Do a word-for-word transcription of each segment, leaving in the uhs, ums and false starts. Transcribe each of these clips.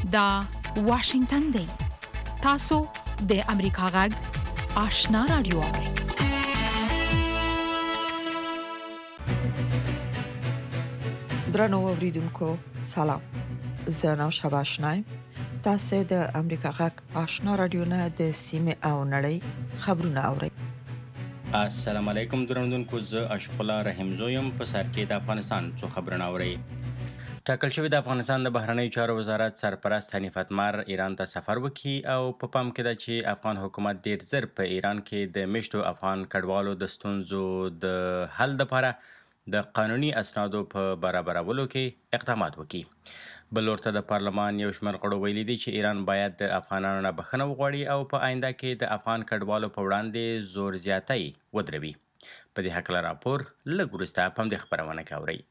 دا واشنگتن دی. تاسو د امریکا غږ آشنا رادیو اورئ. درنو اوریدونکو سلام. زه نو شبا آشنایم. تاسو د امریکا غږ آشنا رادیو نه د سیمه او نړۍ خبرونه اورئ. السلام علیکم درنوونکو، زه اشرف الله رحیم زویم. په سر کې د افغانستان څو خبرونه اورئ. ټاکل شوی د افغانستان د بهرنیو چارو وزارت سرپرست حنیف اتمر ایران ته سفر وکړي او په پا پام کې ده چې افغان حکومت ډیر زر په ایران کې د میشتو افغان کډوالو د ستونزو د حل لپاره د قانوني اسنادو په برابرولو کې اقدامات وکړي. بل ورته د پارلمان یو شمېر غړو ویلي دي چې ایران باید د افغانانو نه بخښنه وغواړي او په آینده کې د افغان کډوالو په وړاندې زور زیاتی ودروي. په دې هکله راپور لږ وروسته په همدې خپرونه کې اورئ.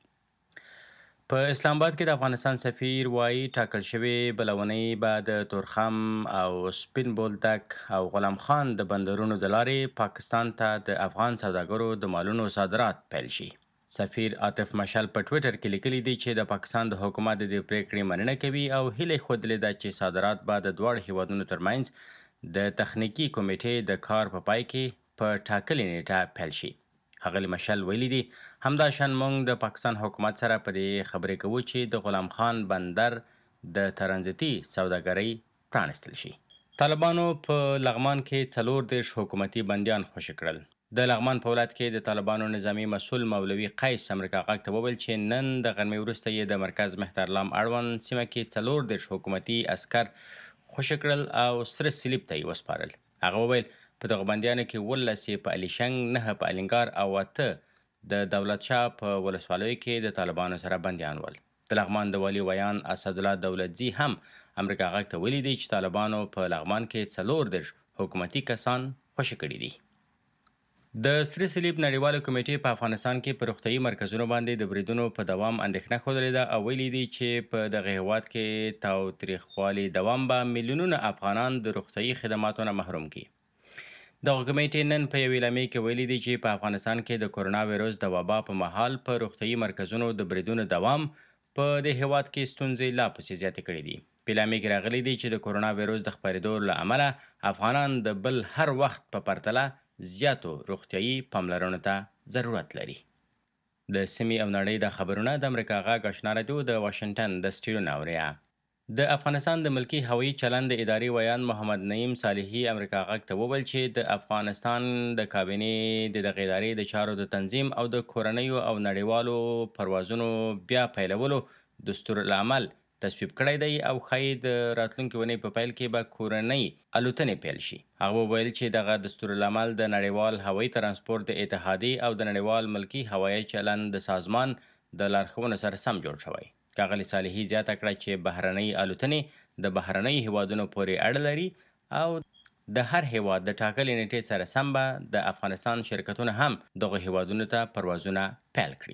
په اسلام آباد کې د افغانستان سفیر وایي ټاکل شوې بلونۍ به د تورخم او سپین بولدک او غلام خان د بندرونو د لارې پاکستان ته د افغان سوداګرو د مالونو صادرات پیل شي. سفیر عاطف مشال په ټویټر کې لیکلي دي چې د پاکستان د حکومت د دې پریکړې مننه کوي او هیله ښودلې ده چې صادرات به د دواړو هیوادونو ترمنځ د تخنیکي کمیټې د کار په پای کې په ټاکلې نیټه پیل شي. ښاغلي مشال ویلي دي همداشان موږ د پاکستان حکومت سره په دې خبرې کوو چې د غلام خان بندر د ترانزیتي سوداګرۍ پرانستل شي. طالبانو په لغمان کې څلور دېرش حکومتي بندیان خوشي کړل. د لغمان په ولایت کې د طالبانو نظامي مسؤل مولوي قیس امریکا غږ ته وویل چې نن د غرمې وروسته یې د مرکز مهترلام اړوند سیمه کې څلور دېرش حکومتي عسکر خوشي کړل او سره صلیب ته یې وسپارل. هغه وویل په دغه بندیانو کې اوولس یې په الیشنګ، نهه په الینګار او اته د دولت شاه په ولسوالیو کې د طالبانو سره بندیان ول. د لغمان د والي ویان اسدالله دولتزي هم امریکا غږ ته ویلي دي چې طالبانو په لغمان کې څلور دېرش حکومتي کسان خوشي کړي دي. د سره صلیب نړیواله کمیټې په افغانستان کې په روغتیايي مرکزونو باندې د بریدونو په دوام اندېښنه ښودلې ده او ویلي دي چې په دغه هیواد کې تاوتریخوالي دوام به میلیونونه افغانان د روغتیايي خدماتو نه محروم کړي. دغه کمیټې نن په یوې اعلامیه کې ویلي دي چې په افغانستان کې د کورونا وایرس د وبا په مهال په روغتیايي مرکزونو د بریدونو دوام په دې هیواد کې ستونزې لا پسې زیاتې کړې دي. په اعلامیه کې راغلي دي چې د کورونا وایرس د خپرېدو له امله افغانان د بل هر وخت په پرتله زیاتو روغتیايي پاملرنو ته ضرورت لري. د سیمې او نړۍ د خبرونه د امریکا غږ آشنا رادیو د واشنگټن د سټډیو نه اورئ. د افغانستان د ملکی هوایي چلند د ادارې ویان محمد نعیم صالحي امریکا غږ ته وویل چې د افغانستان د کابینې د دغې ادارې د چارو د تنظیم او د کورنیو او نړیوالو پروازونو بیا پیلولو دستورالعمل تصویب کړی دی او ښایي د راتلونکې اونۍ په پیل کې به کورنۍ الوتنې پیل شي. هغه وویل چې دغه دستورالعمل د نړیوال هوایي ترانسپورت د اتحادیې او د نړیوال ملکی هوایي چلند د سازمان د لارښوونو سره سم جوړ شوی. ښاغلي صالحي زیاته کړه چې بهرنۍ الوتنې د بهرنیو هیوادونو پورې اړه لري او د هر هیواد د ټاکلې نیټې سره سم به د افغانستان شرکتونه هم دغه هیوادونو ته پروازونه پیل کړي.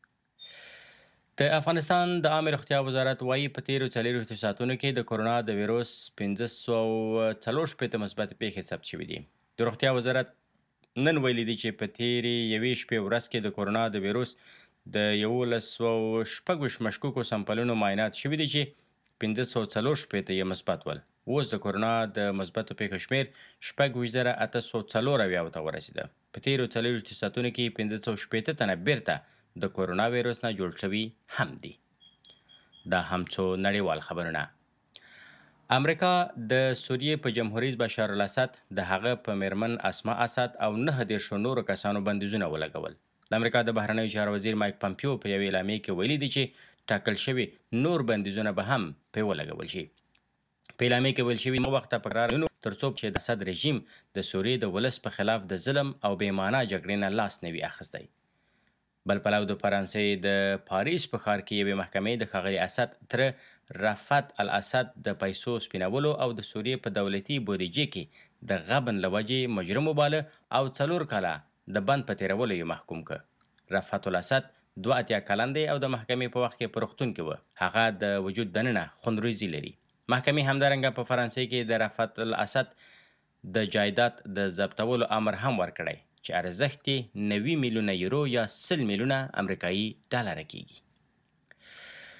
د افغانستان د عامه روغتیا وزارت وایي په تیرو څلوېښتو ساعتونو کې د کورونا د ویروس پنځه سوه څلور شپېته مثبت پیښې ثبت شوي دي. د روغتیا وزارت نن ویلي دي چې په تیرې یوې شپې ورځ کې د کورونا د ویروس د یولس سوه شپږ ویشت مشکوکو سمپلونو معاینات شوي دي چې پنځه سوه څلور شپېته یې مثبت ول. اوس د کورونا د مثبتو پیښو شمېر شپږ ویشت زره اته سوه څلور اویاوو ته ورسېده. په تیرو څلوېښتو ساعتونو کې پنځه سوه شپېته تنه بیرته د کورونا ویروس نه جوړ شوي هم دي. دا هم څو نړیوال خبرونه. امریکا د سوریې په جمهوریت بشار الاسد د هغه په میرمن اسما اسد او نهه دېرشو نورو کسانو بندیزونه ولګول. د امریکا د بهرنیو چارو وزیر مایک پامپیو په یوې اعلامیې کې ویلي دي چې ټاکل شوي نور بندیزونه به هم پرې ولګول شي. په اعلامیې کې ویل شوي وخت په قرار تر څو چې د اسد رژیم د سوریې د ولس په خلاف د ظلم او بې معنا جګړې نه لاس نه وي اخیستی. بل پلو د فرانسې د پاریس په ښار کې یوې محکمې د ښاغلي اسد تره رفعت الاسد د پیسو سپینولو او د سوریې په دولتي بودیجې کې د غبن له وجې مجرم وباله او څلور کاله د بند په تېرولو یې محکوم کړ. رفعت الاسد دوه اتیا کلن دی او د محکمې په وخت کې په روغتون کې و. هغه د وجود دننه خوندرویزي لري. محکمې همدارنګه په فرانسې کې د رفعت الاسد د جایداد د ضبطولو امر هم ورکړی چې ارزښت یې نوي میلیونه یورو یا سل میلیونه امریکایي ډالره کیږي.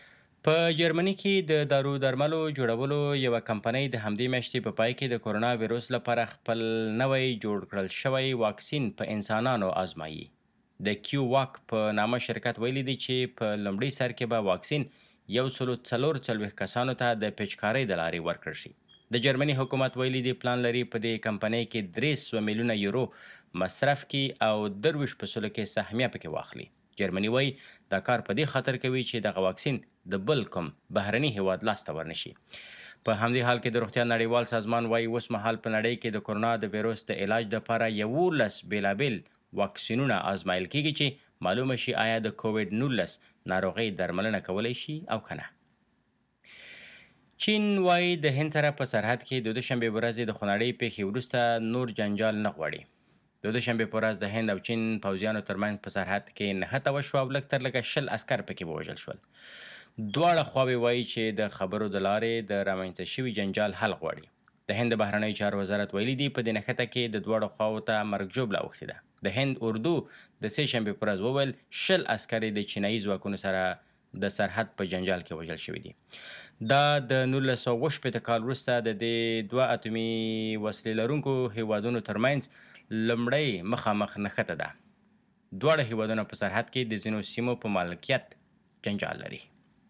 په جرمني کې د دارو درملو جوړولو یوه کمپنۍ د همدې میاشتې په پای کې د کورونا ویروس لپاره خپل نوی جوړ کړل شوی واکسین په انسانانو آزمایي. د کیو واک په نامه شرکت ویلي دی چې په لومړي سر کې به واکسین یو سلو څلور څلوېښت کسانو ته د پیچکارۍ د لارې ورکړل شي. د جرمني حکومت ویلي دی پلان لري په دې کمپنۍ کې درې سوه میلیونه یورو مصرف کړي او درویشت په سلو کې سهمیه پکې واخلي. جرمني وایي دا کار په دې خاطر کوي چې دغه واکسین د بل کوم بهرني هیواد لاسته ورنشي. په همدې حال کې د روغتیا نړیوال سازمان وایي اوس مهال په نړۍ کې د کورونا د ویروس د علاج لپاره یولس بېلابېل واکسینونه آزمایل کیږي چې معلومه شي آیا د کووډ نولس ناروغۍ درملنه کولی شي او که نه. چین وایي د هند سره په سرحد کې د دوشنبې ورځې د خونړۍ پیښې وروسته نور جنجال نه غواړي. د دوشنبې په ورځ د هند او چین پوځیانو ترمنځ په سرحد کې نښته وشوه او لږ تر لږه شل عسکر پکې ووژل شول. دواړه خواوې وایي چې د خبرو د لارې د رامنځته شوي جنجال حل غواړي. د هند بهرنیو چارو وزارت ویلي دی په دې نښته کې د دواړو خواوو ته مرګ ژوبله اوښتې ده. د هند اردو د سې شنبې په ورځ وویل شل عسکر د چینایي ځواکونو سره د سرحد په جنجال کې وژل شوي دي. دا د نولس سوه اووه شپېته کال وروسته د دې دوه اتومي وسلې لرونکو هیوادونو ترمنځ لومړی مخامخ نښته ده. دواړه هیوادونه په سرحد کې د ځینو سیمو په مالکیت جنجال لري.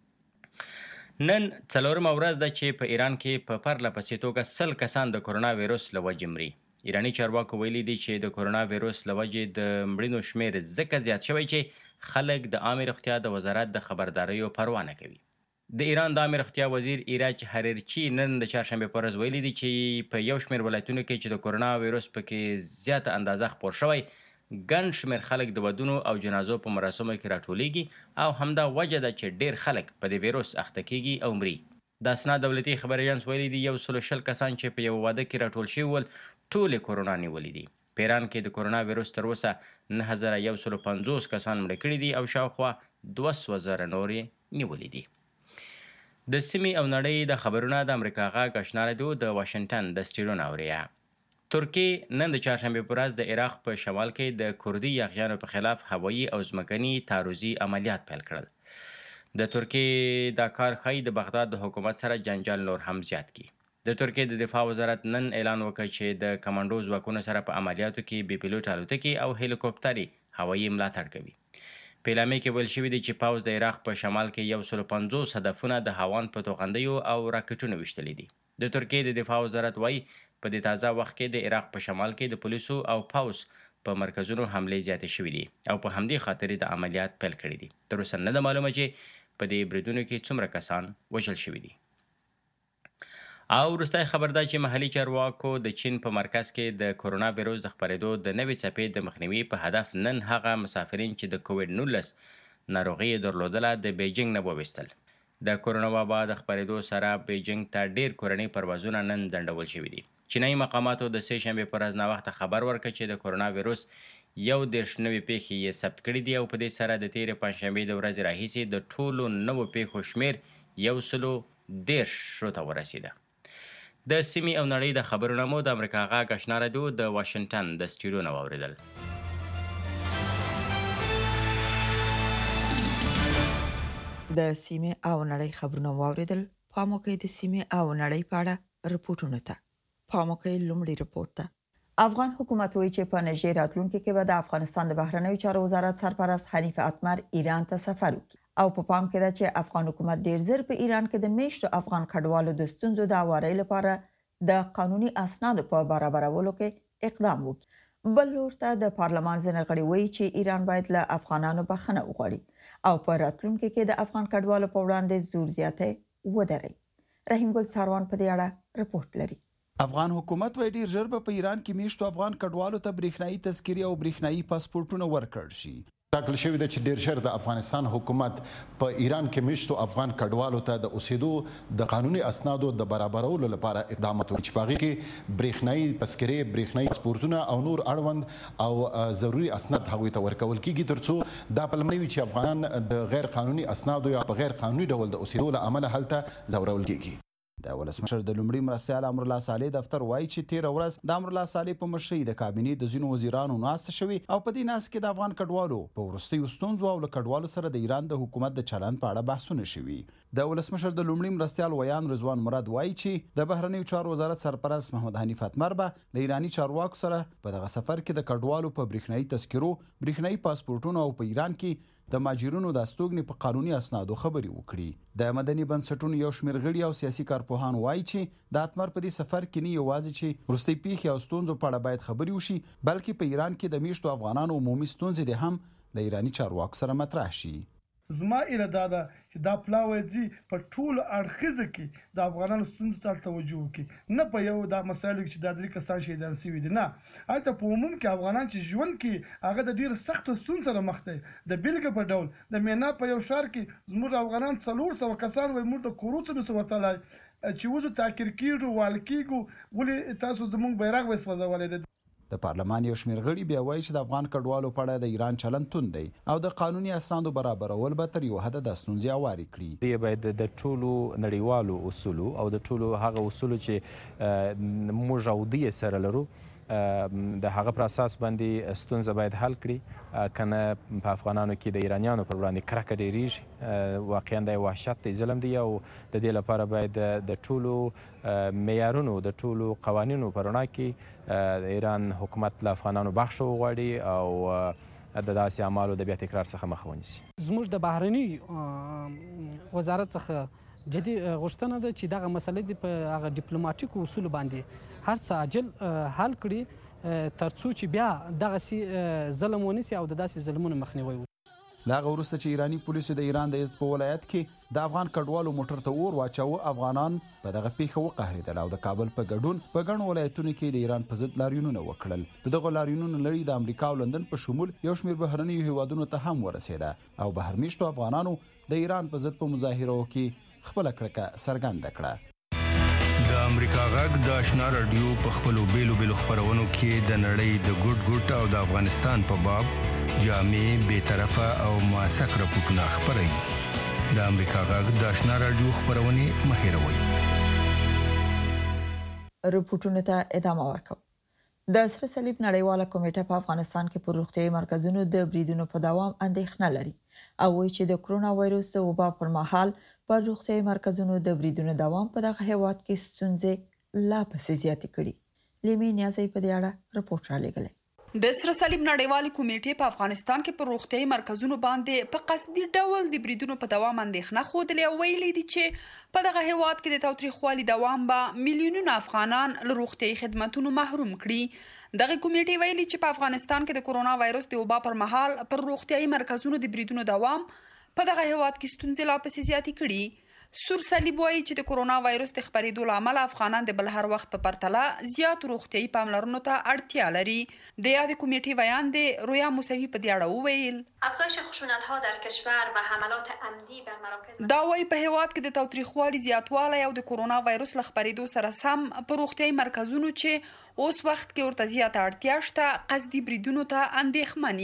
نن څلورمه ورځ ده چې په ایران کې په پرله پسې توګه سل کسان د کورونا ویروس له وجې مري. ایراني چارواکو ویلي دي چې د کورونا ویروس له وجې د مړینو شمیر ځکه زیات شوی چې خلک د عامې روغتیا د وزارت د خبرداریو پروا نه کوي. د ایران د عامې روغتیا وزیر ایراج حریرچي نن د چهارشنبې په ورځ ویلي دي چې په یو شمېر ولایتونو کې چې د کورونا ویروس پکې زیاته اندازه خپور شوی ګڼ شمېر خلک د ودونو او جنازو په مراسمو کې راټولیږي او همدا وجه ده چې ډېر خلک په دې ویروس اخته کیږي او مري. د اسنا دولتي خبر ایجنس ویلي دي یو سلو شل کسان چې په یو واده کې راټول شوي ول ټولې کورونا نیولي دي. په ایران کې د کورونا ویروس تر اوسه نه هزاره یو سلو پنځوس کسان مړه کړي دي او شاوخوا دوه سوه زره نور یې نیولي دي. د سیمې او نړۍ د خبرونه د امریکا غږ اشنا راډیو د واشنګټن د سټډیو نه اوریا. ترکیې نن د چهارشنبې په ورځ د عراق په شمال کې د کردي یاغیانو په خلاف هوایي او ځمکني تعرضي عملیات پیل کړل. د ترکیې دا کار ښایي د بغداد د حکومت سره جنجال نور هم زیات کړي. د ترکیې د دفاع وزارت نن اعلان وکړ چې د کمانډو ځواکونو سره په عملیاتو کې بې پیلوټ الوتکې او هلیکوپټرې هوایي ملاتړ کوي. په اعلامیه کې ویل شوي دي چې پوځ د عراق په شمال کې یو سلو پنځوس هدفونه د هاوان په توغندیو او راکټونو ویشتلي دي. د ترکیې د دفاع وزارت وایي په دې تازه وخت کې د عراق په شمال کې د پولیسو او پوځ په مرکزونو حملې زیاتې شوي دي او په همدې خاطر د عملیات پیل کړي دي. تر اوسه نه ده معلومه چې په دې بریدونو کې څومره کسان وژل شوي دي. او وروستی خبر دا چې محلي چارواکو د چین په مرکز کې د کورونا ویروس د خپرېدو د نوې څپې د مخنیوي په هدف نن هغه مسافرین چې د کووډ نولس ناروغي یې درلودله د بیجینګ نه وویستل. د کورونا وبا د خپرېدو سره بیجینګ ته ډېر کورني پروازونه نن ځنډول شوي دي. چینایي مقاماتو د سې شنبې په ورځ ناوخته خبر ورکړ چې د کورونا ویروس یو دېرش نوې پیښې یې ثبت کړي دي او په دې سره د تېرې پنجشنبې د ورځې راهیسې د ټولو نوو پیښو شمېر یو سلو دېرشو ته ورسېده. د سیمې او نړۍ د خبرونه مو د امریکا غږ اشنا راډیو د واشنګټن د سټډیو نه واورېدل. د سیمې او نړۍ خبرونه واورېدل. پام وکړئ د سیمې او نړۍ په اړه رپورټونو ته. پام وکړئ لومړی رپورټ ته. افغان حکومت وایي چې په نږدې راتلونکي کې به د افغانستان د بهرنیو چارو وزارت سرپرست حنیف اتمر ایران ته سفر وکړي او په پام کې ده چې افغان حکومت ډیر زر په ایران کې د میشتو افغان کډوالو د ستونزو د هواري لپاره د قانوني اسنادو په برابرولو کې اقدام وکړي. بل لور ته د پارلمان ځینې غړي وایي چې ایران باید له افغانانو بخښنه وغواړي او په راتلونکي کې د افغان کډوالو په وړاندې زور زیاتې ودري. رحیم ګل ساروان په دې اړه رپورټ لري. افغان حکومت وایي ډیر ژر په ایران کې میشتو افغان کډوالو ته برېښنايي تذکرې او برېښنايي پاسپورټونه ورکړل شي. ټاکل شوی ده چې ډیر ژر د افغانستان حکومت په ایران کې میشتو افغان کډوالو ته د اوسېدو د قانوني اسنادو د برابرولو لپاره اقدامات وکړي چې په هغې کې برېښنايي تذکرې، برېښنايي پاسپورټونه او نور اړوند او ضروري اسناد هغوی ته ورکول کېږي تر څو دا په لومړی وي چې افغانان د غیر قانوني اسنادو یا په غیر قانوني ډول د اوسېدو له امله هلته ځورول کېږي. د ولسمشر د لومړي مرستیال امرالله صالح دفتر وایي چې تېره ورځ د امرالله صالح په مشرۍ د کابینې د ځینو وزیرانو ناسته شوې او په دې ناسته کې د افغان کډوالو په وروستیو ستونزو او له کډوالو سره د ایران د حکومت د چلند په اړه بحثونه شوي. د ولسمشر د لومړي مرستیال ویان رضوان مراد وایي چې د بهرنیو چارو وزارت سرپرست محمد حنیف اتمر به له ایراني چارواکو سره په دغه سفر کې د کډوالو په برېښنایي تذکرو، برېښنایي پاسپورټونو او په ایران کې د ماجرونو د استوګنې په قانوني اسنادو خبرې وکړي. د مدني بنسټونو یو شمېر غړي او سیاسي کارپوهان وایي چې د اتمر په دې سفر کې نه یوازې چې وروستۍ پیښې او ستونزو په اړه باید خبرې وشي، بلکې په ایران کې د میشتو افغانانو عمومي ستونزې د هم له ایراني چارواکو سره مطرح شي. زما اراده ده چې دا پلاوی ځي په ټولو اړخیزه کې د افغانانو ستونزو ته توجه وکړي، نه په یو دا مسایلو کې چې دا درې کسان شهیدان شوي دي، نه هلته په عموم کې افغانان چې ژوند کې هغه د ډېرو سختو ستونزو سره مخ دی. د بیلګې په ډول د مینا په یو ښار کې زموږ افغانان څلور سوه کسان وایي موږ د کورو څخه نشو وتلی چې وځو تاکیر کېږو وال کېږو، ولې تاسو زموږ بیرغ وسوځولی دی. د پارلمان یو شمېر غړي بیا وایي چې د افغان کډوالو په اړه د ایران چلند توند دی او د قانوني اسنادو برابرول به تر یو حده د ستونزې هوارې کړي. دی باید د ټولو نړیوالو اصولو او د ټولو هغه اصولو چې موږ او دوی سره لرو د هغه پر اساس باندې ستونزه باید حل کړي، کنه په افغانانو کې د ایرانیانو پر وړاندې کرکه ډېرېږي. واقعا د وحشت دی، ظلم دی، او د دې لپاره باید د ټولو معیارونو د ټولو قوانینو په رڼا کې د ایران حکومت له افغانانو بخښه وغواړي او د داسې اعمالو د بیا تکرار څخه مخه ونیسي. زموږ د بهرني وزارت څخه جدي غوښتنه ده چې دغه مسله دې په هغه ډیپلوماټیکو اصولو باندې هر څه عاجل حل کړي تر څو چې بیا دغسې ظلم ونیسي او د داسې ظلمونو مخنیوی وکړي. له هغه وروسته چې ایراني پولیسو د ایران د یزد په ولایت کې د افغان کډوالو موټر ته اور واچاوه، افغانان په دغه پیښه وقهرېدل او د کابل په ګډون په ګڼو ولایتونو کې د ایران په ضد لاریونونه وکړل. د دغو لاریونونو لړۍ د امریکا او لندن په شمول یو شمېر بهرنیو هیوادونو ته هم ورسېده او بهرمیشتو افغانانو د ایران په ضد په مظاهرو کې خپله کرکه څرګنده کړه. د امریکا غږ د آشنا رادیو په خپلو بیلو بیلو خپرونو کې د نړۍ د ګوټ ګوټ او د افغانستان په باب جامع، بېطرفه او موثق راپورټونه خپروي. د امریکا غږ د آشنا رادیو خپرونې مه هېروئ. رپورټونو ته ادامه ورکوو. د سره صلیب نړیواله کمیټه په افغانستان کې پر روغتیايي مرکزونو د بریدونو په دوام اندېښنه لري او وایي چې د کرونا وایروس د وبا پر مهال پر روغتیايي مرکزونو د بریدونو دوام په دغه هیواد کې ستونزې لا پسې زیاتې کړي. لیمې نیازی په دې اړه رپورټ رالیږلی. د سره صلیب نړیوالې کمیټې په افغانستان کې پر روغتیايي مرکزونو باندې په قصدي ډول د بریدونو په دوام اندېښنه ښودلې او ویلي دي چې په دغه هیواد کې د تاوتریخوالي دوام به میلیونونه افغانان له روغتیايي خدماتونو محروم کړي. دغه کمیټې ویلي چې په افغانستان کې د کرونا وایروس د وبا پر مهال پر روغتیايي مرکزونو د بریدونو دوام په دغه هیواد کې ستونزې لا پسې زیاتې کړي. سور صلیب وایي چې د کرونا وایروس د خپرېدو له امله افغانان د بل هر وخت په پرتله زیات روغتیايي پاملرنو ته اړتیا لري. د یادې کمیټې ویان دی رویا موسوي په دې اړه وویل افزایش خشونت‌ها در کشور و حملات عمدی بر مراکز دا وایي په هیواد کې د تاوتریخوالي زیاتوالی او د کرونا وایروس له خپرېدو سره سم په روغتیايي مرکزونو چې اوس وخت کې ورته زیاته اړتیا شته قصدي بریدونو ته اندېښمن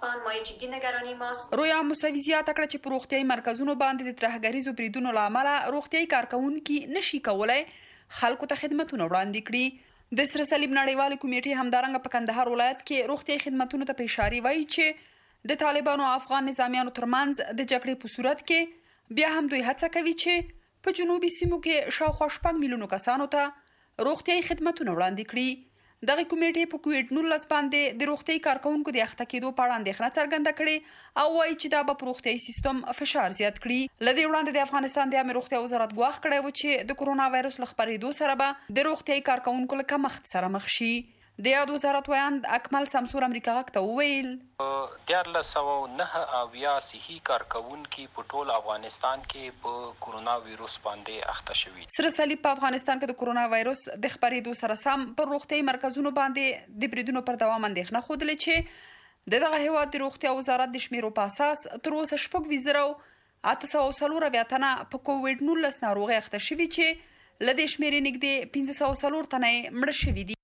یو. رویا موسوي زیاته کړه چې په روغتیايي مرکزونو باندې د ترهګریزو بریدونو له امله روغتیايي کارکوونکي نشي کولای خلکو ته خدمتونه وړاندې کړي. د سره صلیب نړیوالې کمیټې همدارنګه په کندهار ولایت کې روغتیايي خدمتونو ته په اشاره وایي چې د طالبانو او افغان نظامیانو ترمنځ د جګړې په صورت کې بیا هم دوی هڅه کوي چې په جنوبي سیمو کې شاوخوا شپږ میلیونو کسانو ته روغتیايي خدمتونه وړاندې کړي. دغه کمیټې په کووډ نولس باندې د روغتیايي کارکوونکو د اخته کېدو په اړه اندېښنه څرګنده کړې او وایي چې دا به په روغتیايي سیستم فشار زیات کړي. له دې وړاندې د افغانستان د عامه روغتیا وزارت ګواښ کړی و چې د کرونا وایروس له خپرېدو سره به د روغتیايي کارکوونکو له کمښت سره مخ شي. د یاد وزارت ویاند اکمل سمسور امریکا غږ ته وویل دیارلس سوه نهه اویا صحي کارکوونکي په ټول افغانستان کې په کرونا وایروس باندې اخته شوي. سره صلیب په افغانستان کې د کرونا وایروس د خپرېدو سره سم پر روغتیايي مرکزونو باندې د بریدونو پر دوام اندېښنه ښودلې چې د دغه هیواد د روغتیا وزارت د شمیرو په اساس تر اوسه شپږ ویزه او اته سوه څلور اویا تنه په کووډ نولس ناروغۍ اخته شوي چې له دې شمېرې نږدې پنځه سوه څلور تنه یې مړه شوي دي.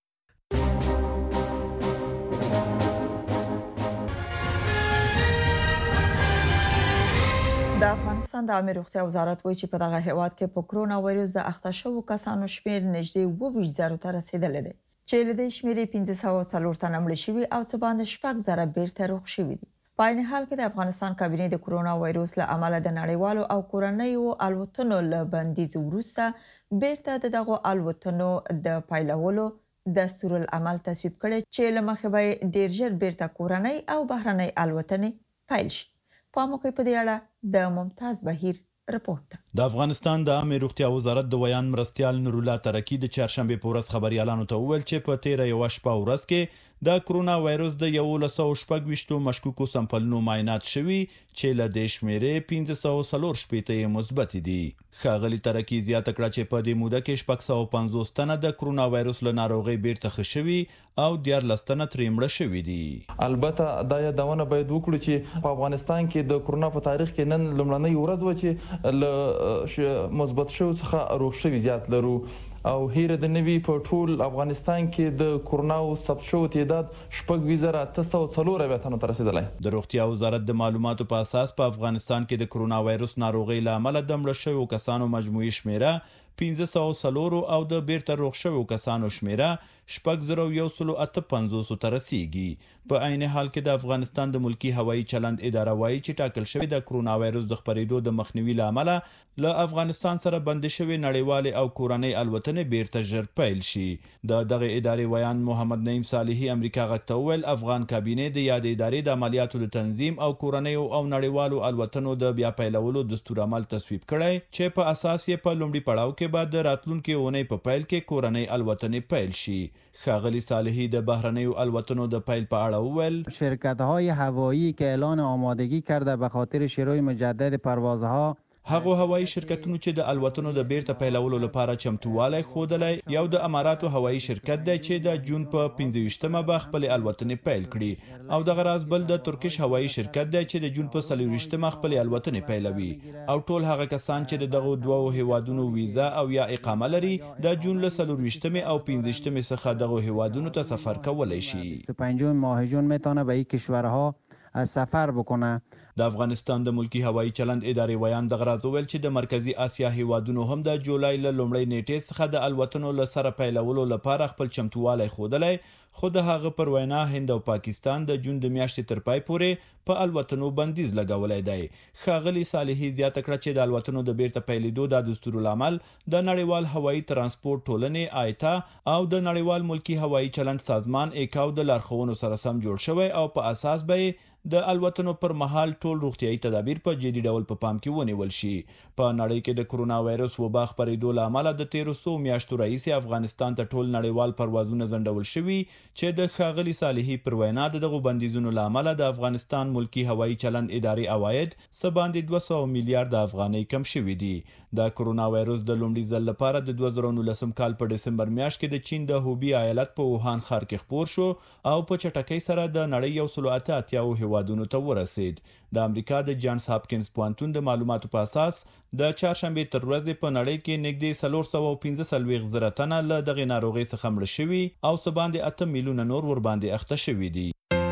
د افغانستان افغانستان د عامه روغتیا وزارت وایي چې په دغه هیواد کې په کرونا وایروس د اخته شوو کسانو شمیر نږدې اووه ویشت زرو ته رسیدلی دی چې له دې شمیرې پنځه سوه څلور تنه مړه شوي او څه باندې شپږ زره بیرته روغ شوي دي. په عین حال کې د افغانستان کابینې د کرونا وایروس له امله د نړیوالو او کورنیو الوتنو له بندیز وروسته بیرته د دغو الوتنو د پیلولو دستورالعمل تصویب کړی چې له مخې به ډیر ژر بیرته کورنۍ او بهرنۍ الوتنې پیل شي. په موقع په دې اړه د ممتاز بهیر رپورت. د افغانستان د عامه روغتیا وزارت د ویان مرستیال نور الله ترکی د چهارشنبه په ورځ خبريالانو ته وویل چې په تیره یو شپه ورځ کې د کرونا وایروس د یو سل شپږ ویشتو مشکوکو سمپلونو معاینات شوي چې له دې شمیرې پنځه سوه څلور شپېته مثبت دي. ښاغلي ترکی زیاته کړه چې په دې موده کې شپږ سوه پنځوس تنه د کرونا وایروس له ناروغۍ بیرته ښه شوي او دیارلس تنه ترې مړه شوي دي. البته دا یادونه باید وکړو چې په افغانستان کې د کرونا په تاریخ کې نن لومړنۍ ورځ و چې له مثبت شو څخه روغ شوي زیات لرو او هیره د نوي په ټول افغانستان کې د کرونا او ثبت شو تعداد شپږ ویشت زره اته سوه څلور اویا تنو ته رسیدلی. د روغتیا وزارت د معلوماتو په اساس په افغانستان کې د کرونا وایروس ناروغۍ له امله د مړه شویو کسانو مجموعي شمیره پنځه سوه څلور او د بیرته روغ شویو کسانو شمیره شپږ زره یو سل اته پنځوس ته رسیږي. په عین حال کې د افغانستان د ملکی هوایي چلند اداره وایي چې ټاکل شوی د کرونا وایروس د خپرېدو د مخنیوي لامل له افغانستان سره بند شوی نړیوال او کورنۍ الوتنې بیرته ژر پیل شي. د دغه ادارې ویان محمد نعیم صالحي امریکا غږ ته وویل افغان کابینې د یاد ادارې د عملیاتو د تنظیم او کورنۍ او نړیوالو الوتنو د بیا پیلولو دستورالعمل تصویب کړی چې په اساس یې په لومړي پړاو کې بعد د راتلونکي اونۍ په پیل کې کورنۍ الوتنې پیل شي. ښاغلي صالحي د بهرنیو الوتنو د پیل په اړه وویل شرکت‌های هوایی که اعلان آمادگی کرده به خاطر شروع مجدد پروازها هغه هوایي شرکتونو چې د الوتنو د بیرته پیلولو لپاره چمتووالی ښودلی یو د اماراتو هوایي شرکت دی چې د جون په پنځه ویشتمه به خپلې الوتنې پیل کړي او دغه راز بل د ترکیش هوایي شرکت دی چې د جون په څلور ویشتمه خپلې الوتنې پیلوي او ټول هغه کسان چې د دغو دوو هیوادونو ویزا او یا اقامه لري د جون له څلور ویشتمې او پنځه ویشتمې څخه دغو هیوادونو ته سفر کولی شي. پنجم ماه جون میتونه به این کشورها سفر بکنه. د افغانستان د ملکی هوایي چلند ادارې ویان دغه راز وویل چې د مرکزی اسیا هیوادونو هم د جولای له لومړۍ نیټې څخه د الوتنو له سره پیلولو لپاره خپل چمتووالی ښودلی خو د هغه پر وینا هند او پاکستان د جون د میاشتې تر پای پورې په الوتنو بندیز لګولی دی. ښاغلي صالحي زیاته کړه چې د الوتنو د بیرته پیلېدو د دستورالعمل د نړیوال هوایي ترانسپورت ټولنې آیتا او د نړیوال ملکی هوایي چلند سازمان ایکاو د لارښوونو سره سم جوړ شوی او په اساس به د الوتنو پر مهال ټول روغتیايي تدابیر په جدي ډول په پام کې ونیول شي. په نړۍ کې د کرونا وایروس وبا خپرېدو له امله د تیرو څو میاشتو راهیسې افغانستان ته ټول نړیوال پروازونه ځنډول شوي چې د ښاغلي صالحي پر وینا د دغو بندیزونو له امله د افغانستان ملکی هوایي چلند ادارې عواید څه باندې دوه سوه میلیارډ افغانۍ کم شوي دي. د کرونا وایروس د لومړي ځل لپاره د دوه زره نولسم کال په ډسمبر میاشت کې د چین د هوبي ایالت په ووهان ښار کې خپور شو او په چټکۍ سره د نړۍ یو سل اته اتیاو هیوادونو ته ورسید. د امریکا د جانز هاپکینز پوهنتون د معلوماتو په اساس د چهارشنبې تر ورځې په نړۍ کې نږدې څلور سوه او پنځه څلوېښت زره تنه له دغې ناروغۍ څخه مړه شوي او څه باندې اته میلیونه نور ورباندې اخته شوي دي.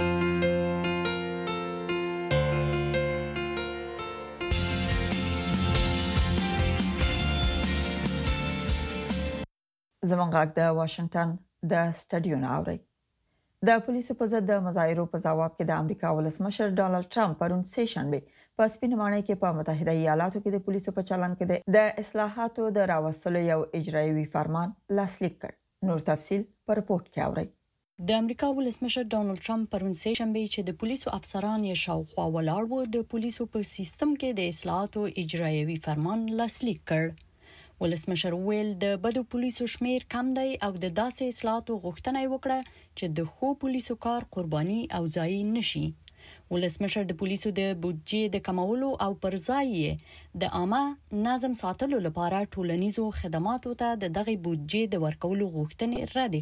زموږ غږ د واشنگټن د سټډیو نه اورئ. د پولیسو په ضد د مظاهرو په ځواب کې د امریکا ولسمشر ډانلډ ټرمپ پرون سه شنبه په سپینه ماڼۍ کې په متحده ایالاتو کې د پولیسو په چلند کې د اصلاحاتو د راوستلو یو اجرایوي فرمان لاسلیک کړ. نور تفصیل په رپورت کې اورئ. د امریکا ولسمشر ډانلډ ټرمپ پرون سه شنبه چې د پولیسو افسران یې شاوخوا ولاړ وو د پولیسو په سیستم کې د اصلاحاتو اجرایوي فرمان لاسلیک کړ. ولسمشر ویل د بدو پولیسو شمیر کم دی او د داسې اصلاحاتو غوښتنه یې وکړه چې د خو پولیسو کار قرباني او ضایع نشي. ولسمشر د پولیسو د بودجې د کمولو او پر ځای یې د عامه نظم ساتلو لپاره ټولنیزو خدماتو ته د دغه بودجې د ورکولو غوښتنې رد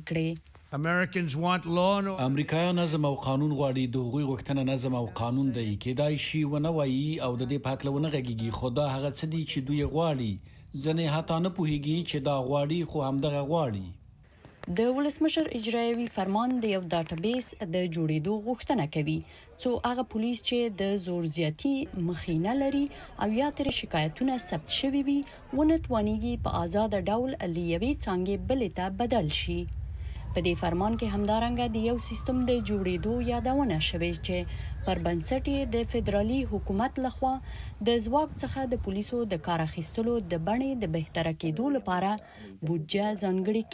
کړې. امریکایان نظم او قانون غواړي. د هغوی غوښتنه نظم او قانون دی. کېدای شي ونه وایي او د دې په هکله ونه غږیږي خو دا هغه څه دي چې دوی غواړي. ځنې حتی نه پوهیږي چې دا غواړي خو همدغه غواړي. د ولسمشر اجرایوي فرمان د یو ډاټابیس د جوړېدو غوښتنه کوي څو هغه پولیس چې د زور زیاتی مخینه لري او یا تر شکایتونه ثبت شوي وي ونه توانیږي په آزاد ډول لیوي څنګه بلې ته بدل شي. په دې فرمان کې همدارنګه د یو سیستم د جوړېدو یادونه شوې چې پر بنسټ د فدرالي حکومت لخوا د ځواک څخه د پولیسو د کار اخیستلو د بڼې د بهتره کېدو لپاره بودجه ځانګړې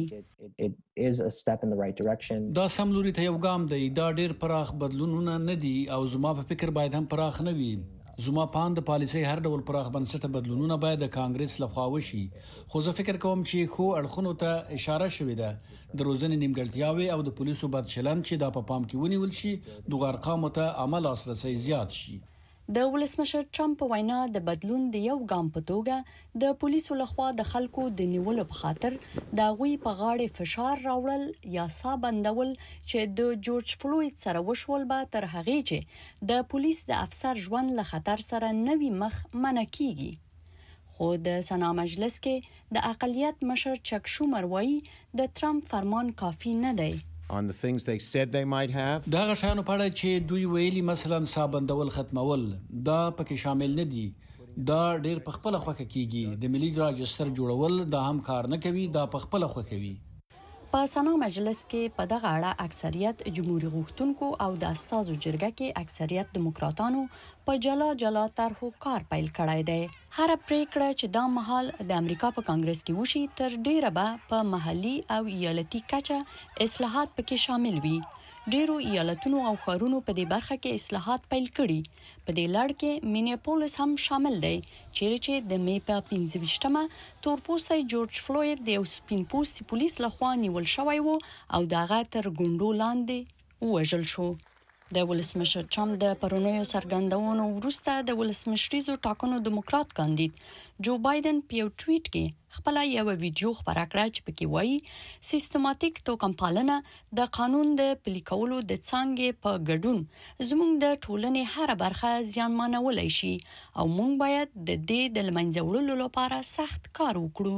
کیږي. دا سم لوري ته یو ګام دی. دا ډیر پراخ بدلونونه نه دي او زما په فکر باید هم پراخ نه وي. زما پاند د پالیسۍ هر ډول پراخ بنسټه بدلونونه باید د کانګرس لخوا وشي. خو زه فکر کوم چې خو اړخونو ته اشاره شوې ده. د روزنې نیمګړتیاوې او د پولیسو بد چلند چې دا په پام کې ونیول شي دغه ارقامو ته عمل لاسرسي زیات شي. د ولسمشر ټرمپ په وینا د بدلون د یو ګام په توګه د پولیسو لخوا د خلکو د نیولو په خاطر د غوي په غاړه فشار راوړل یا سا بندول چې د جورج فلوید سره وشول به تر هغه چې د پولیس د افسر ژوند له خطر سره نوي مخ منع کیږي. خو د سنا مجلس کې د اقلیت مشر چک شومر وایي د ټرمپ فرمان کافي نه دی. on the things they said they might have. دا غشانو په اړه چې دوی ویلي مثلا صابندول ختمول دا پکې شامل نه دي. دا ډیر په خپل خوخه کیږي. د ملي راجستر جوړول دا هم کار نه کوي. دا په خپل خوخه کوي. په سنا مجلس کې په دغه اړه اکثریت جمهوریت غوښتونکو او د استازو جرګه کې اکثریت دیموکراتانو په جلا جلا طرحو کار پیل کړی دی. هر پریکړه چې دا مهال د امریکا په کانګرس کې وشي تر ډیره به په محلي او ایالتي کچه اصلاحات پکې شامل وي. ډیرو ایالتونو او ښارونو په دې برخه کې اصلاحات پیل کړي. په دې لړ کې مینیاپولیس هم شامل دی چیرې چې د می په پنځه ویشتمه تورپوستی جورج فلوید د یو سپین پوستي پولیس لخوا نیول شوی و او دغه تر ګوندو لاندې ووژل شو. د ولسمشر ټرمپ د پرونیو څرګندونو وروسته د ولسمشریزو ټاکنو دیموکرات کاندید جو بایدن په یو ټویټ کې خپل یو ویډیو خبره کړه چې پکې وایي سیستماتیک توکم پالنه د قانون د پلي کولو د څانګې په ګډون زموږ د ټولنې هر برخه زیانمنولای شي او موږ باید د دې د لمنځه وړلو لپاره سخت کار وکړو.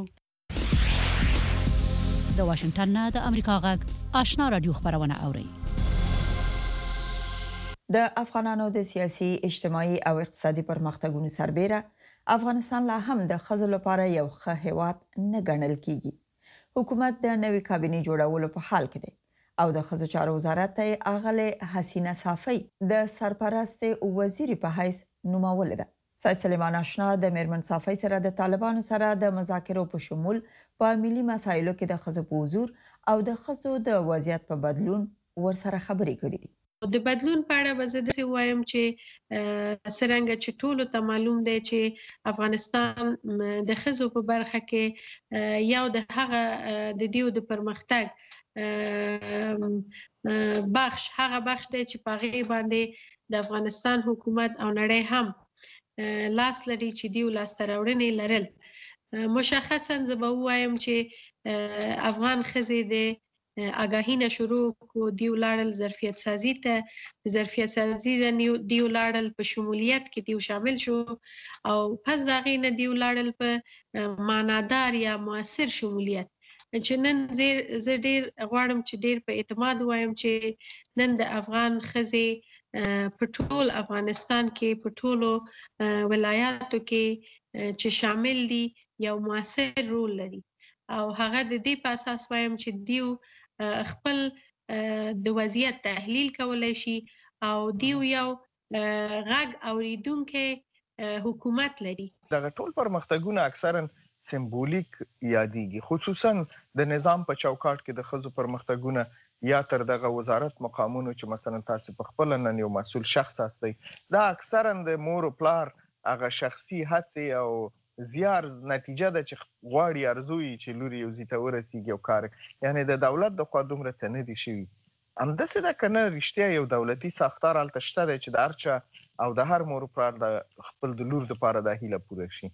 د واشنگټن نه د امریکا غږ آشنا رادیو خبرونه اوري. د افغانانو د سیاسي اجتماعي او اقتصادي پرمختګونو سربېره افغانستان لا هم د ښځو لپاره یو ښه هیواد نه ګڼل کیږي. حکومت د نوې کابینې جوړولو په حال کې دی او د ښځو چارو وزارت ته اغلې حسینه صافی د سرپرست وزیر په حیث نومول ده. سید سلیمان آشنا د میرمن صافی سره د طالبانو سره د مذاکرو په شمول په ملي مسایلو کې د ښځو په حضور او د ښځو د وضعیت په بدلون ورسره خبرې کړې دي. د بدلون په اړه به زه داسې وایم چې څرنګه چې ټولو ته معلوم دی چې افغانستان د ښځو په برخه کې یو د هغه د دیو د پرمختګ بخش هغه بخش دی چې په هغې باندې د افغانستان حکومت او نړۍ هم لاس لري چې دیو لاسته راوړنې لرل. مشخصا زه به ووایم چې افغان ښځې د آگاهی نه شروع کو دیو لاړل ظرفیت سازی ته ظرفیت سازی د دیو لاړل په شمولیت کې دیو شامل شو او پس دا غي نه دیو لاړل په معنادار یا موثر شمولیت چې نن زه ډیر غواړم چې ډیر په اعتماد وایم چې نن د افغان ښځې په ټول افغانستان کې په ټولو ولایاتو کې چې شامل دي یو موثر رول لري او هغه د دې په اساس وایم چې دیو خپل د وضعیت تحلیل کولای شي او دیو یو غږ اوریدونکو حکومت لري. دغه ټول پرمختګونه اکثرا سمبولیک یادېږي خصوصا د نظام په چوکاټ کې د ښځو پرمختګونه یا تر دغه وزارت مقامونو چې مثلا تاسو په خپل نن یو مسؤل شخص هستئ دا اکثرا د مور او پلار هغه شخصي هڅې او زیار نتیجه ده چې غواړي ارزوي چې لوري یو ځای ته ورسیږي او کار یعنی د دولت د خوا دومره څه نه دي شوي. همداسې ده که نه رښتیا یو دولتي ساختار هلته شته دی چې د هر چا او د هر مور پلار د خپل د لور دپاره دا هیله پوره شي.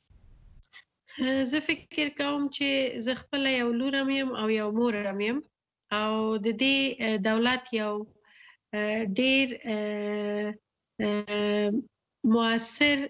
زه فکر کوم چې زه خپله یو لور هم یم او یو مور هم یم او د دې دولت یو ډیر مؤثر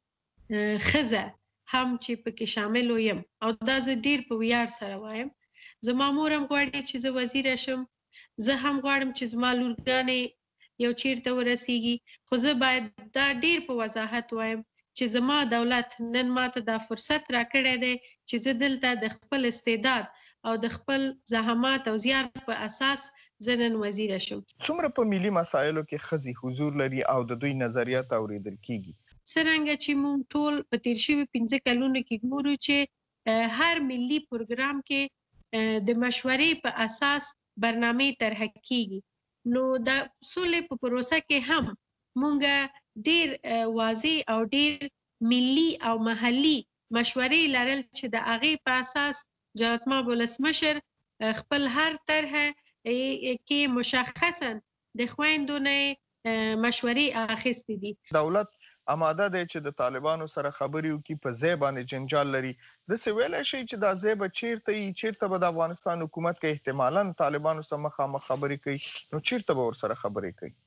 ښځه هم چې پکې شامل یم او دا زه ډیر په ویاړ سره وایم زما مور هم غواړي چې زه وزیره شم، زه هم غواړم چې زما لورګانې یو چیرته ورسیږي، خو زه باید دا ډیر په وضاحت وایم چې زما دولت نن ماته دا فرصت راکړی دی چې زه دلته د خپل استعداد او د خپل زحمات او زیار په اساس زه نن وزیره شم. څومره په ملي مسایلو کې ښځې حضور لري او د دوی نظریات اورېدل کیږي؟ څرنګه چې موږ ټول په تیر شوي پنځه کلونو کې ګورو چې هر ملي پروګرام کې د مشورې په اساس برنامې طرح کیږي، نو د سولې په پروسه کې هم مونږ ډیر واضح او ډیر ملي او محلي مشورې لرل چې د هغې په اساس جلالتمآب ولسمشر خپل هر طرح کې مشخصا د خویندو نه مشورې اخیستې دي. دولت آماده دی چې د طالبانو سره خبرې وکړي، په ځای باندې جنجال لري. داسې ویلی شي چې دا ځای به چیرته وي، چیرته به د افغانستان حکومت کې احتمالاً طالبانو سره مخامخ خبرې کوي، نو چیرته به ورسره خبرې کوي؟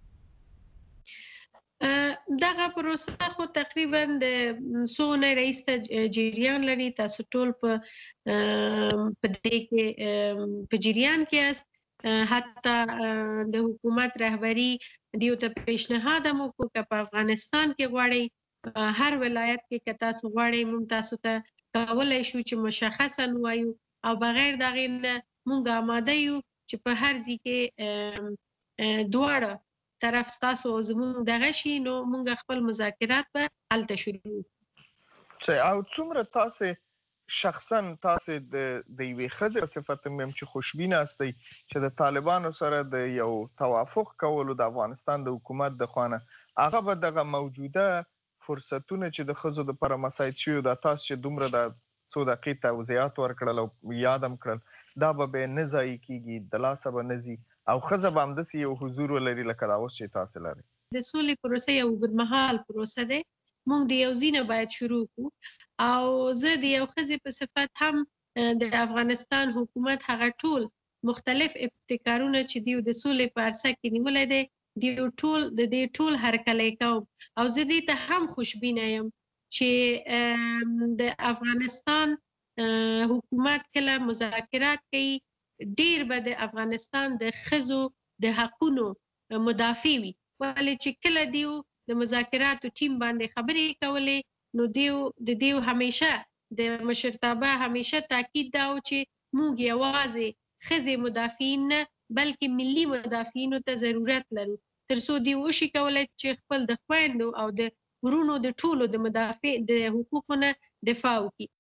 دغه پروسه خو تقریبا د څو اونۍ رئیسته جریان لري. تاسو ټول په دې کې په جریان کې یاست. حتی د حکومت رهبری دیو ته پیشنهاد هم وکړو که په افغانستان کې غواړئ، هر ولایت کې که تاسو غواړئ موږ تاسو ته کولی شو چې مشخصا ووایو، او بغیر د هغې نه موږ آماده یو چې په هر ځای کې دواړه طرف ستاسو او زموږ دغه شي، نو موږ خپل مذاکرات به هلته شروع کړو. او څومره تاسې شخصا تاسې د یوې ښځې په صفت هم چې خوشبینه هستئ چې د طالبانو سره د یو توافق کولو د افغانستان د حکومت د خوا نه هغه به دغه موجوده فرصتونه چې د ښځو دپاره مساعد شوي، دا تاسو چې دومره د څو دقیقې توضیحات ورکړل او یاد هم کړل، دا به بیا نه ضایع کېږي، د لاسه به نه ځي او ښځه به همداسې یو حضور ولري لکه دا اوس چې تاسې لرئ. د سولې پروسه یو اوږدمهال پروسه دی، موږ د یو ځای نه باید شروع کړو، او زه د یو ښځې په صفت هم د افغانستان حکومت هغه ټول مختلف ابتکارونه چې دیو د سولې په عرصه کې نیولی دی، دیو ټول د دې ټول هرکلی کوم، او زه دې ته هم خوشبینه یم چې د افغانستان حکومت کله مذاکرات کوي ډیر به د افغانستان د ښځو د حقونو مدافع وي، ولې چې کله دیو د مذاکراتو ټیم باندې خبرې کولې، نو دیو د دیو همیشه د مشرتابه همیشه تاکید دا و چې موږ یوازې ښځې مدافعین نه بلکې ملي مدافعینو ته ضرورت لرو، تر څو دیو وشي کولی چې خپل د خویندو او د ورونو د ټولو د مدافع د حقوقو نه دفاع وکړي.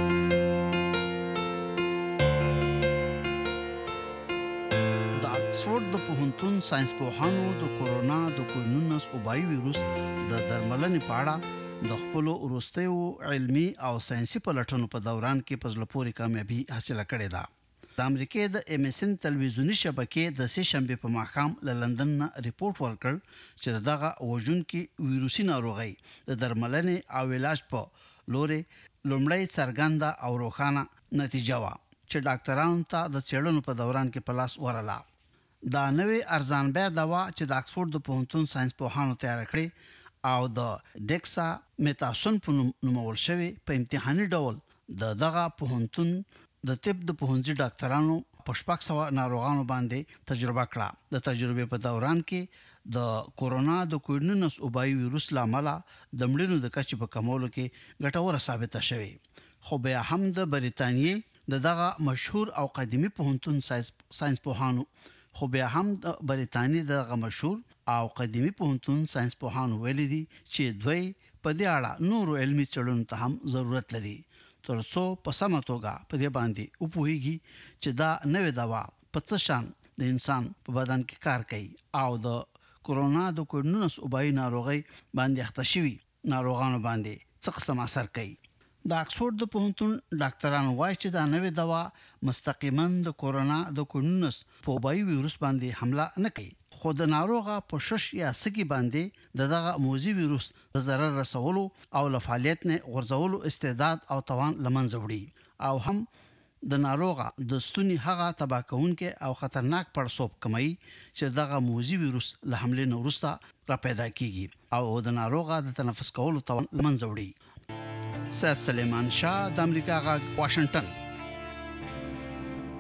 د اکسفورډ د پوهنتون ساينس پوهانو د کورونا د کووډ نولس وبایي ویروس د درملنې په اړه د خپل وروستیو علمي او ساينسي پلټنو په دوران کې په زړه پورې کامیابي حاصله کړې ده. د امریکای د ام اس ان تلویزیونی شبکې د سه شنبه په ماښام له لندن نه ریپورت ورکړ چې دغه وژونکي ویروسي ناروغي د درملنې او علاج په لوري لومړی څرګنده او روښانه نتیجه و چې ډاکټرانو ته د څېړنو په دوران کې پلاس ورلا. دا نوې ارزان بیه دوا چې د اکسفورډ د پوهنتون ساينس پوهانو تیار کړی او د ډیکسا میتاسون په نومول شوی په امتحاني ډول د دغه پوهنتون د طب د پوهنځي ډاکټرانو په شپږ سوه ناروغانو باندې تجربه کړه. د تجربې په دوران کې د کورونا د کووډ نولس وبایي ویروس لامل د مړینو د کچې په کمولو کې ګټوره ثابته شوې، خو بیا هم د بریتانیې د دغه مشهور او قدیمی پوهنتون ساينس پوهانو خو بیا هم د بریتانیې دغه مشهور او قدیمی پوهنتون ساينس پوهانو ویلي دي چې دوی په دې اړه نورو علمي څېړنو ته هم ضرورت لري ترڅو په سمه توګه په دې باندې وپوهیږي چې دا نوې دوا په څه شان د انسان په بدن کې کار کوي او د کورونا د کووډ نولس وبایي ناروغي باندې اخته شوي ناروغانو باندې څه قسم اثر کوي. د اکسفورډ د پوهنتون ډاکټرانو وایي چې دا نوې دوا مستقیما د کورونا د کووډ نولس په وبایي ویروس باندې حمله نه کوي، خو د ناروغه په شش یا سګي باندې د دغه موذي ویروس د ضرر رسولو او له فعالیت نه غورځولو استعداد او توان لمنځه وړي، او هم د ناروغه د ستوني هغه تباه کوونکي او خطرناک پړسوب کموي چې دغه موذي ویروس له حملې نه وروسته را پیدا کیږي او د ناروغه د تنفس کولو توان لمنځه وړي. سید سلیمان شاه، د امریکا غږ، واشنگټن.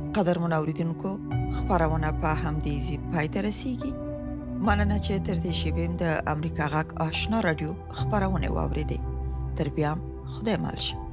قدرمن اوریدونکو خبرونه په همدې ځای پای ته رسیږي. مننه چې تر دې شیبې د امریکا غږ آشنا رادیو خبرونه واوریدې. تر بیا خدای مل شه.